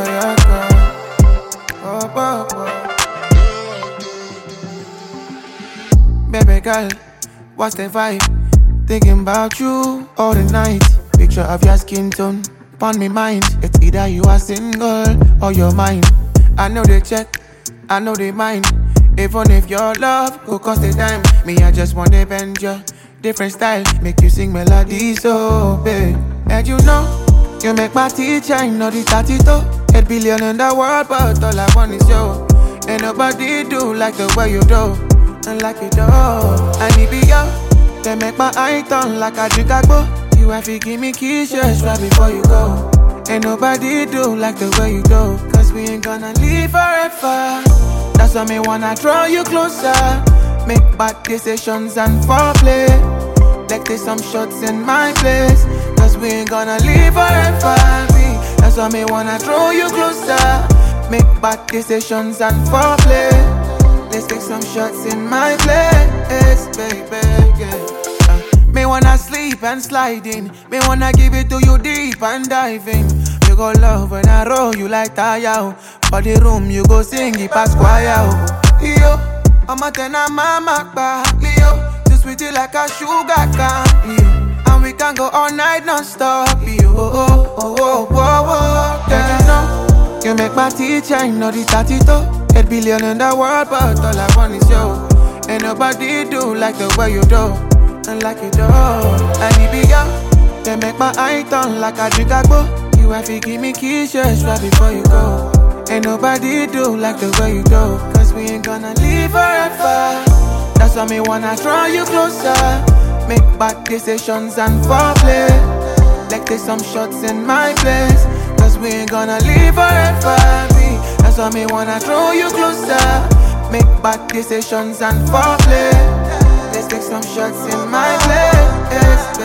yeah, girl. Oh, oh, oh. Baby girl, what's the vibe? Thinking about you all the night. Picture of your skin tone upon me mind. It's either you are single or you're mine. I know they check, I know they mind. Even if your love go cost a dime, me I just want to bend you. Different style, make you sing melodies, oh babe. And you know, you make my teeth shine, know the 32. 8 billion in the world, but all I want is you. Ain't nobody do like the way you do, and like you do. I need be you, they make my eye turn like a drink agbo. You have to give me kisses right before you go. Ain't nobody do like the way you do, cause we ain't gonna live forever. That's why me wanna draw you closer. Make bad decisions and foreplay. Like there's some shots in my place, cause we ain't gonna live forever. That's why me wanna draw you closer. Make bad decisions and foreplay. Let's take some shots in my place, baby, yeah. Me wanna sleep and slide in. Me wanna give it to you deep and dive in. You go love when I roll you like tire. For the room you go sing it past choir. Yo, I'ma turn a mama back. Yo, too sweetie like a sugar can. Yo, and we can go all night non-stop. Yo, oh, oh, oh, oh, oh. Yeah, you know, you make my teeth shine, know the 32. 8 billion in the world, but all I want is you. Ain't nobody do like the way you do, and like you do. I need be you, they make my eye turn like a drink agbo. You have to give me kisses right before you go. Ain't nobody do like the way you do, cause we ain't gonna live forever. That's why me wanna draw you closer. Make bad decisions and foreplay. Like there's some shots in my place, cause we ain't gonna live forever. That's why me wanna draw you closer. Make bad decisions and foreplay. Let's take some shots in my place.